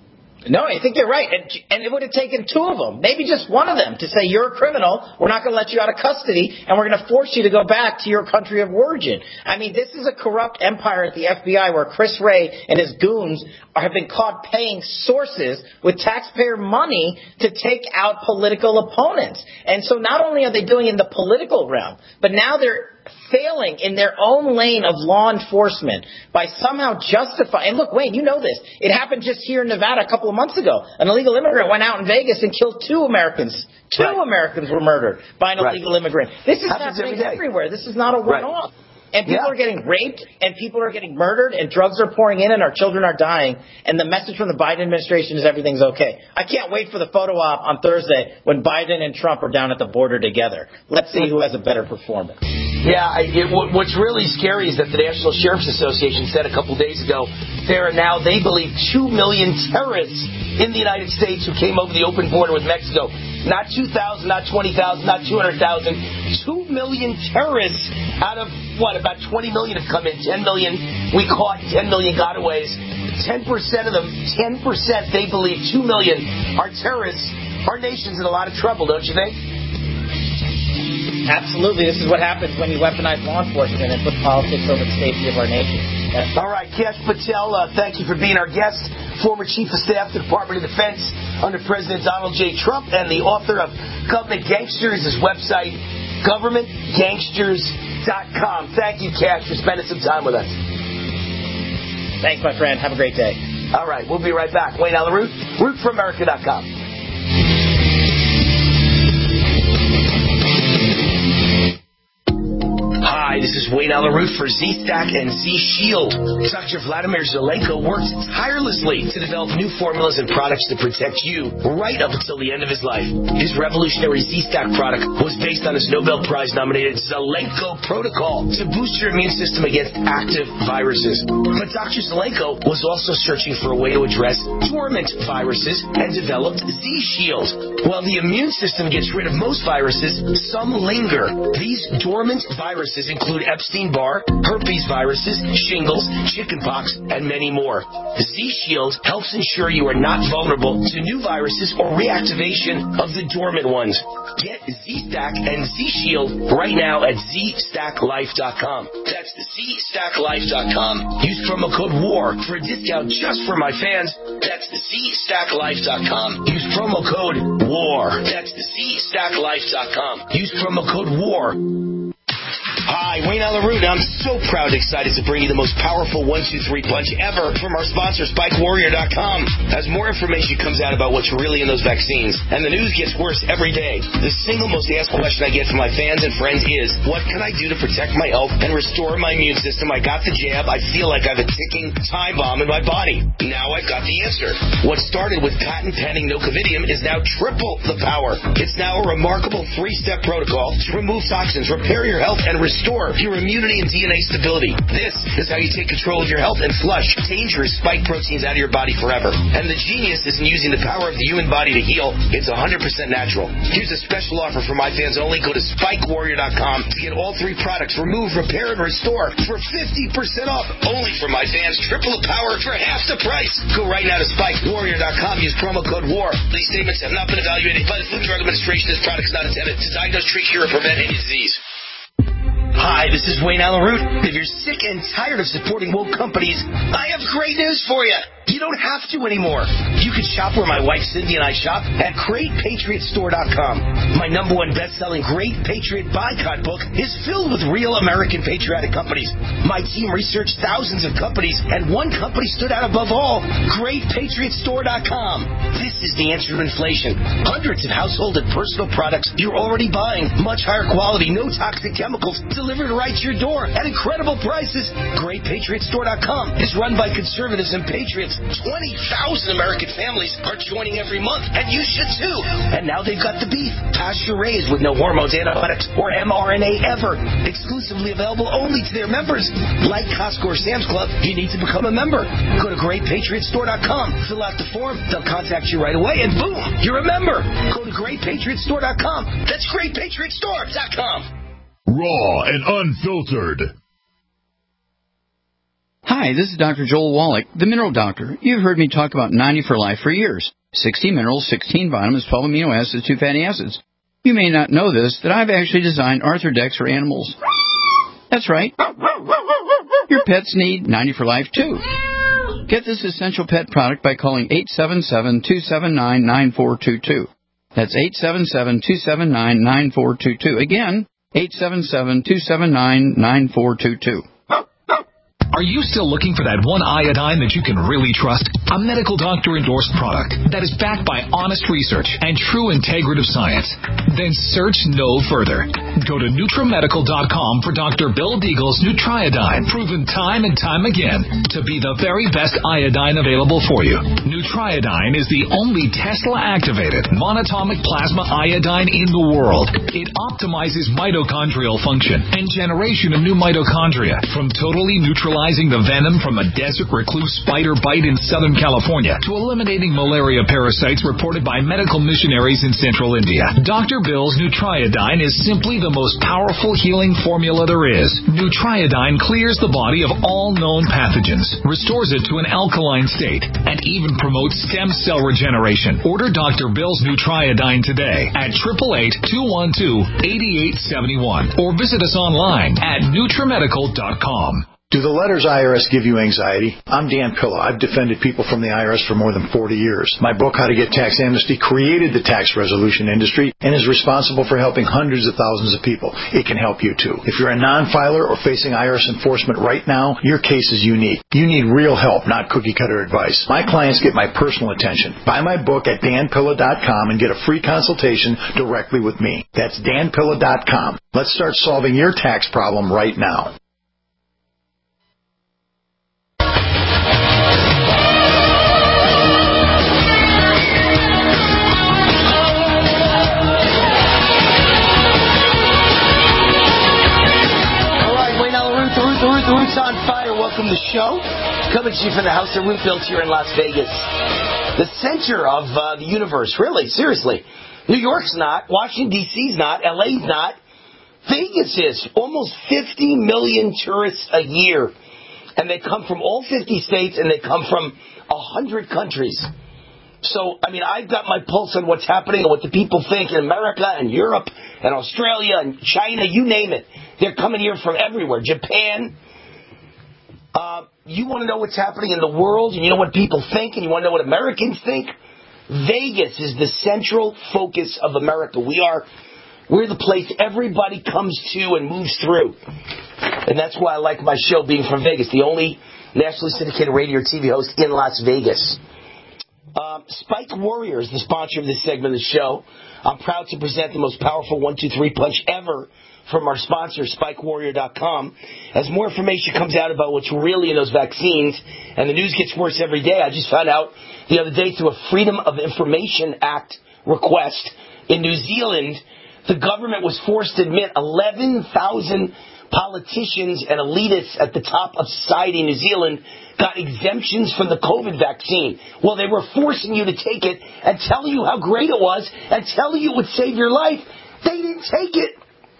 No, I think you're right. And, and it would have taken two of them, maybe just one of them, to say, you're a criminal, we're not going to let you out of custody, and we're going to force you to go back to your country of origin. I mean, this is a corrupt empire at the F B I where Chris Wray and his goons are, have been caught paying sources with taxpayer money to take out political opponents. And so not only are they doing it in the political realm, but now they're failing in their own lane of law enforcement by somehow justifying. And look, Wayne, you know this. It happened just here in Nevada a couple of months ago. An illegal immigrant went out in Vegas and killed two Americans. Two right. Americans were murdered by an right. illegal immigrant. This is Happens happening every everywhere. This is not a one-off. Right. And people yeah. are getting raped, and people are getting murdered, and drugs are pouring in, and our children are dying. And the message from the Biden administration is everything's okay. I can't wait for the photo op on Thursday when Biden and Trump are down at the border together. Let's see who has a better performance. Yeah, I, it, what's really scary is that the National Sheriff's Association said a couple days ago there are now, they believe, two million terrorists in the United States who came over the open border with Mexico. Not two thousand, not twenty thousand, not two hundred thousand. two million terrorists out of, what, about twenty million have come in. ten million we caught, ten million gotaways. ten percent of them, ten percent they believe, two million are terrorists. Our nation's in a lot of trouble, don't you think? Absolutely. This is what happens when you weaponize law enforcement and put politics over the safety of our nation. That's all right, Kash Patel, uh, thank you for being our guest. Former Chief of Staff to the Department of Defense under President Donald J. Trump and the author of Government Gangsters, his website, government gangsters dot com. Thank you, Kash, for spending some time with us. Thanks, my friend. Have a great day. All right, we'll be right back. Wayne Allyn Root, root for america dot com. Hi, this is Wayne Allyn Root for Z-Stack and Z-Shield. Doctor Vladimir Zelenko worked tirelessly to develop new formulas and products to protect you right up until the end of his life. His revolutionary Z-Stack product was based on his Nobel Prize-nominated Zelenko protocol to boost your immune system against active viruses. But Doctor Zelenko was also searching for a way to address dormant viruses and developed Z-Shield. While the immune system gets rid of most viruses, some linger. These dormant viruses include Epstein-Barr, herpes viruses, shingles, chickenpox, and many more. Z-Shield helps ensure you are not vulnerable to new viruses or reactivation of the dormant ones. Get Z-Stack and Z-Shield right now at Z Stack Life dot com. That's Z Stack Life dot com. Use promo code WAR for a discount just for my fans. That's Z Stack Life dot com. Use promo code WAR. That's Z Stack Life dot com. Use promo code WAR. Hi, Wayne Allyn Root. I'm so proud and excited to bring you the most powerful one two three punch ever from our sponsor, Spike Warrior dot com. As more information comes out about what's really in those vaccines, and the news gets worse every day, the single most asked question I get from my fans and friends is, what can I do to protect my health and restore my immune system? I got the jab. I feel like I have a ticking time bomb in my body. Now I've got the answer. What started with patent-pending nocovidium is now triple the power. It's now a remarkable three-step protocol to remove toxins, repair your health, and restore your immunity and D N A stability. This is how you take control of your health and flush dangerous spike proteins out of your body forever. And the genius isn't using the power of the human body to heal. It's one hundred percent natural. Here's a special offer for my fans only. Go to Spike Warrior dot com to get all three products, remove, repair, and restore for fifty percent off. Only for my fans. Triple the power for half the price. Go right now to Spike Warrior dot com. Use promo code WAR. These statements have not been evaluated by the Food and Drug Administration. This product is not intended to diagnose, treat, cure, or prevent any disease. Hi, this is Wayne Allyn Root. If you're sick and tired of supporting woke companies, I have great news for you. You don't have to anymore. You can shop where my wife Cindy and I shop at Great Patriot Store dot com. My number one best-selling Great Patriot Boycott book is filled with real American patriotic companies. My team researched thousands of companies, and one company stood out above all, Great Patriot Store dot com. This is the answer to inflation. Hundreds of household and personal products you're already buying. Much higher quality, no toxic chemicals, delivered right to your door at incredible prices. Great Patriot Store dot com is run by conservatives and patriots. twenty thousand American families are joining every month, and you should too. And now they've got the beef, pasture-raised with no hormones, antibiotics, or M R N A ever. Exclusively available only to their members. Like Costco or Sam's Club, you need to become a member. Go to Great Patriot Store dot com, fill out the form, they'll contact you right away, and boom, you're a member. Go to Great Patriot Store dot com. That's Great Patriot Store dot com. Raw and unfiltered. Hi, this is Doctor Joel Wallach, the Mineral Doctor. You've heard me talk about ninety for Life for years. sixty minerals, sixteen vitamins, twelve amino acids, two fatty acids. You may not know this, that I've actually designed Arthrodex for animals. That's right. Your pets need ninety for Life, too. Get this essential pet product by calling eight seven seven, two seven nine, nine four two two. That's eight seven seven, two seven nine, nine four two two. Again, eight seven seven, two seven nine, nine four two two. Are you still looking for that one iodine that you can really trust? A medical doctor-endorsed product that is backed by honest research and true integrative science? Then search no further. Go to Nutramedical dot com for Doctor Bill Deagle's Nutriodine, proven time and time again to be the very best iodine available for you. Nutriodine is the only Tesla-activated monatomic plasma iodine in the world. It optimizes mitochondrial function and generation of new mitochondria from totally neutralizing the venom from a desert recluse spider bite in Southern California to eliminating malaria parasites reported by medical missionaries in central India. Doctor Bill's Nutriodine is simply the most powerful healing formula there is. Nutriodine clears the body of all known pathogens, restores it to an alkaline state, and even promotes stem cell regeneration. Order Doctor Bill's Nutriodine today at eight eight eight, two one two, eight eight seven one or visit us online at Nutramedical dot com. Do the letters I R S give you anxiety? I'm Dan Pilla. I've defended people from the I R S for more than forty years. My book, How to Get Tax Amnesty, created the tax resolution industry and is responsible for helping hundreds of thousands of people. It can help you, too. If you're a non-filer or facing I R S enforcement right now, your case is unique. You need real help, not cookie-cutter advice. My clients get my personal attention. Buy my book at Dan Pilla dot com and get a free consultation directly with me. That's Dan Pilla dot com. Let's start solving your tax problem right now. The Root's on fire. Welcome to the show. Coming to you from the house that Root built here in Las Vegas. The center of uh, the universe, really, seriously. New York's not. Washington, D C's not. L A's not. Vegas is. Almost fifty million tourists a year. And they come from all fifty states, and they come from one hundred countries. So, I mean, I've got my pulse on what's happening and what the people think in America and Europe and Australia and China, you name it. They're coming here from everywhere. Japan. Uh, you want to know what's happening in the world, and you know what people think, and you want to know what Americans think? Vegas is the central focus of America. We are, we're the place everybody comes to and moves through. And that's why I like my show being from Vegas, the only nationally syndicated radio or T V host in Las Vegas. Um, Spike Warrior is the sponsor of this segment of the show. I'm proud to present the most powerful one two three punch ever from our sponsor, Spike Warrior dot com. As more information comes out about what's really in those vaccines, and the news gets worse every day, I just found out the other day through a Freedom of Information Act request in New Zealand, the government was forced to admit eleven thousand politicians and elitists at the top of society in New Zealand got exemptions from the COVID vaccine. Well, they were forcing you to take it and telling you how great it was and telling you it would save your life. They didn't take it.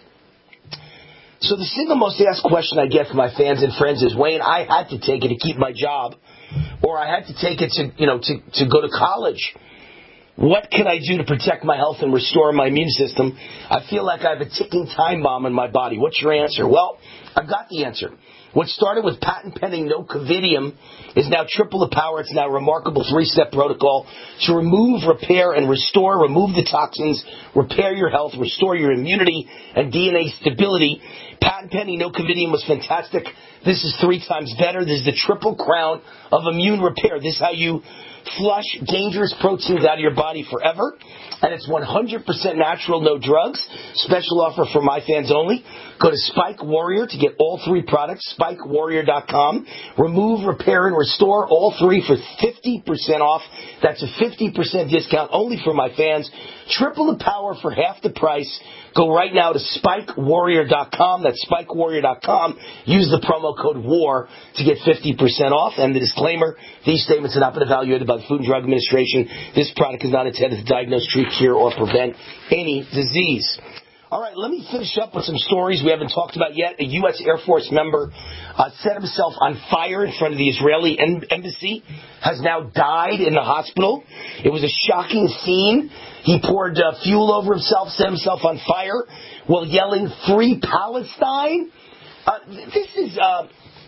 So the single most asked question I get from my fans and friends is, Wayne, I had to take it to keep my job, or I had to take it to, you know, to, to go to college. What can I do to protect my health and restore my immune system? I feel like I have a ticking time bomb in my body. What's your answer? Well, I've got the answer. What started with patent-pending nocovidium is now triple the power. It's now a remarkable three-step protocol to remove, repair, and restore, remove the toxins, repair your health, restore your immunity and D N A stability. Patent-pending nocovidium was fantastic. This is three times better. This is the triple crown of immune repair. This is how you flush dangerous proteins out of your body forever. And it's one hundred percent natural, no drugs. Special offer for my fans only. Go to Spike Warrior to get all three products, Spike Warrior dot com. Remove, repair, and restore all three for fifty percent off. That's a fifty percent discount only for my fans. Triple the power for half the price. Go right now to Spike Warrior dot com. That's Spike Warrior dot com. Use the promo code WAR to get fifty percent off. And the disclaimer, these statements have not been evaluated by the Food and Drug Administration. This product is not intended to diagnose, treat, cure, or prevent any disease. All right, let me finish up with some stories we haven't talked about yet. A U S Air Force member uh, set himself on fire in front of the Israeli em- embassy, has now died in the hospital. It was a shocking scene. He poured uh, fuel over himself, set himself on fire while yelling, "Free Palestine!" Uh, this is... Uh,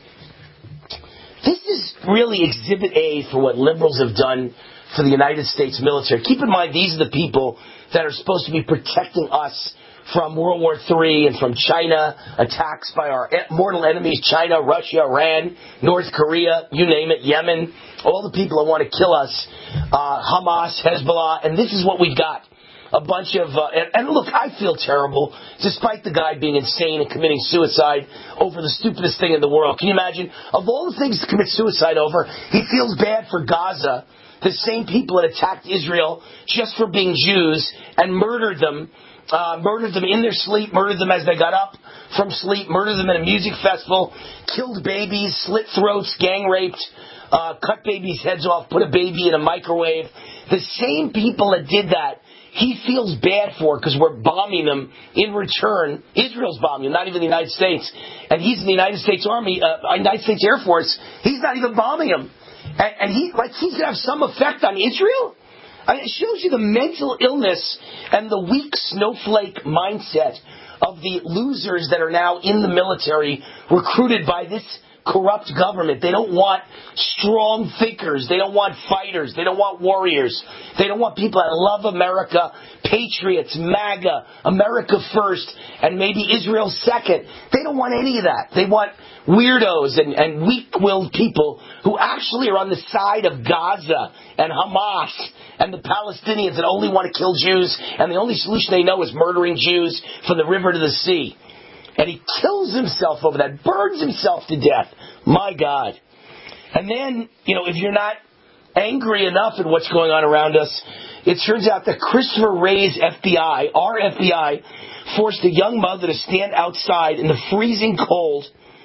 This is really Exhibit A for what liberals have done for the United States military. Keep in mind, these are the people that are supposed to be protecting us from World War Three and from China, attacks by our mortal enemies, China, Russia, Iran, North Korea, you name it, Yemen, all the people that want to kill us, uh, Hamas, Hezbollah, and this is what we've got. A bunch of, uh, and, and look, I feel terrible, despite the guy being insane and committing suicide over the stupidest thing in the world. Can you imagine? Of all the things to commit suicide over, he feels bad for Gaza, the same people that attacked Israel just for being Jews and murdered them, uh, murdered them in their sleep, murdered them as they got up from sleep, murdered them at a music festival, killed babies, slit throats, gang raped, uh, cut babies' heads off, put a baby in a microwave. The same people that did that, he feels bad for because we're bombing them in return. Israel's bombing them, not even the United States. And he's in the United States Army, uh, United States Air Force. He's not even bombing them. And, and he, like, he's going to have some effect on Israel? I mean, it shows you the mental illness and the weak snowflake mindset of the losers that are now in the military, recruited by this corrupt government. They don't want strong thinkers. They don't want fighters. They don't want warriors. They don't want people that love America, patriots, MAGA, America first, and maybe Israel second. They don't want any of that. They want weirdos and, and weak-willed people who actually are on the side of Gaza and Hamas and the Palestinians that only want to kill Jews, and the only solution they know is murdering Jews from the river to the sea. And he kills himself over that, burns himself to death. My God. And then, you know, if you're not angry enough at what's going on around us, it turns out that Christopher Wray's F B I, our F B I, forced a young mother to stand outside in the freezing cold,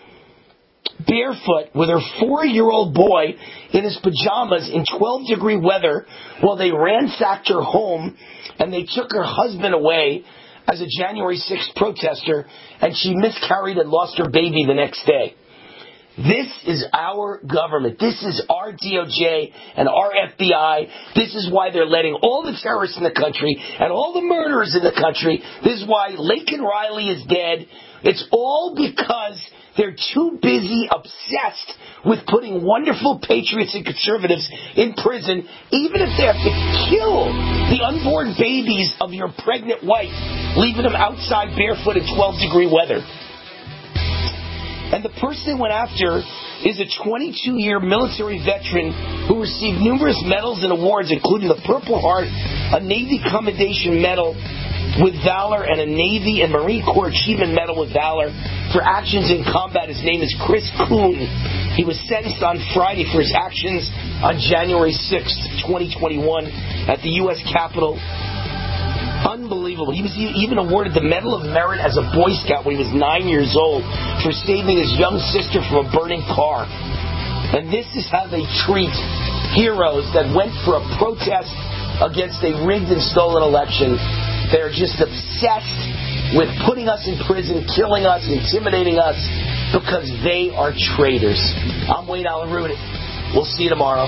barefoot, with her four-year-old boy in his pajamas in twelve-degree weather while they ransacked her home and they took her husband away as a January sixth protester, and she miscarried and lost her baby the next day. This is our government. This is our D O J and our F B I. This is why they're letting all the terrorists in the country and all the murderers in the country. This is why Laken Riley is dead. It's all because they're too busy, obsessed with putting wonderful patriots and conservatives in prison, even if they have to kill the unborn babies of your pregnant wife, leaving them outside barefoot in twelve-degree weather. And the person they went after is a twenty-two-year military veteran who received numerous medals and awards, including the Purple Heart, a Navy Commendation Medal with Valor, and a Navy and Marine Corps Achievement Medal with Valor for actions in combat. His name is Chris Kuhn. He was sentenced on Friday for his actions on January sixth, twenty twenty-one at the U S Capitol. Unbelievable. He was even awarded the Medal of Merit as a Boy Scout when he was nine years old for saving his young sister from a burning car. And this is how they treat heroes that went for a protest against a rigged and stolen election. They're just obsessed with putting us in prison, killing us, intimidating us, because they are traitors. I'm Wayne Allen Root. We'll see you tomorrow.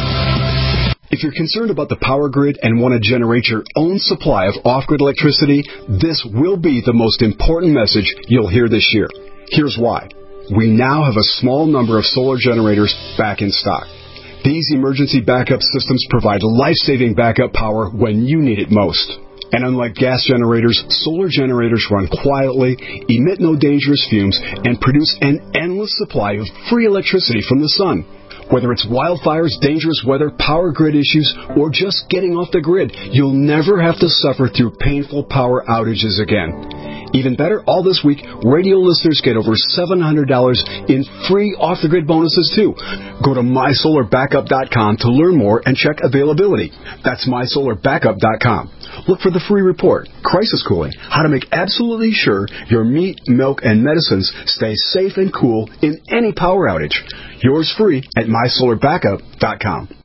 If you're concerned about the power grid and want to generate your own supply of off-grid electricity, this will be the most important message you'll hear this year. Here's why. We now have a small number of solar generators back in stock. These emergency backup systems provide life-saving backup power when you need it most. And unlike gas generators, solar generators run quietly, emit no dangerous fumes, and produce an endless supply of free electricity from the sun. Whether it's wildfires, dangerous weather, power grid issues, or just getting off the grid, you'll never have to suffer through painful power outages again. Even better, all this week, radio listeners get over seven hundred dollars in free off-the-grid bonuses, too. Go to my solar backup dot com to learn more and check availability. That's my solar backup dot com. Look for the free report, Crisis Cooling, how to make absolutely sure your meat, milk, and medicines stay safe and cool in any power outage. Yours free at my solar backup dot com.